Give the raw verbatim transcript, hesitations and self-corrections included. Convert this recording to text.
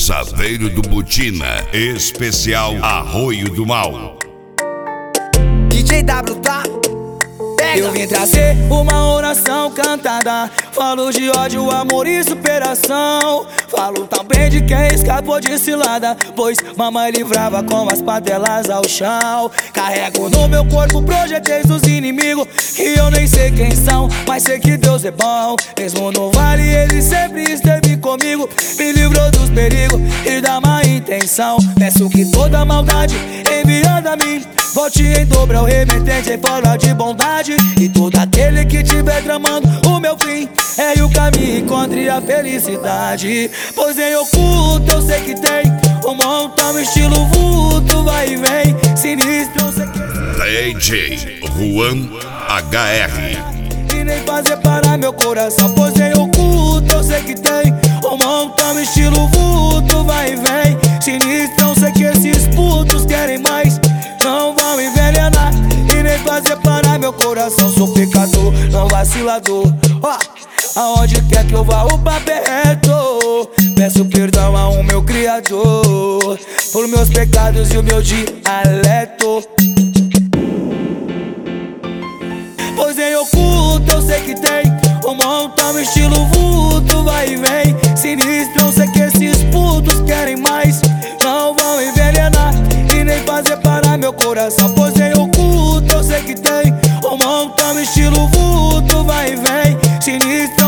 Saveiro do Botina, especial Arroio do Mal. D J W, tá? Eu vim trazer uma oração cantada. Falo de ódio, amor e superação. Falo também de quem escapou de cilada, pois mamãe livrava com as patelas ao chão. Carrego no meu corpo projetos dos inimigos, que eu nem sei quem são, mas sei que Deus é bom. Mesmo no vale ele sempre esteve comigo, me livrou dos perigos e da má intenção. Peço que toda maldade enviada a mim volte em dobro ao remetente em forma de bondade. E todo aquele que tiver tramando o meu fim, erre o caminho e encontre a felicidade. Pois em oculto eu sei que tem um montão estilo vulto, vai e vem, sinistro eu sei que D J Juan H R. E nem fazer parar meu coração. Pois em oculto eu sei que tem um montão estilo vulto, vai e vem, sinistro eu sei que esses putos querem mais, não vão envenenar e nem fazer parar meu coração. Sou pecador, não vacilador, ó, aonde quer que eu vá o papo é reto. Peço perdão ao meu Criador por meus pecados e o meu dialeto. Pois em oculto eu sei que tem um montão estilo vulto, vai e vem, sinistro eu sei que esses putos querem mais, não vão envenenar e nem fazer parar meu coração. Pois em oculto eu sei que tem um montão estilo vulto, vai e vem, sinistro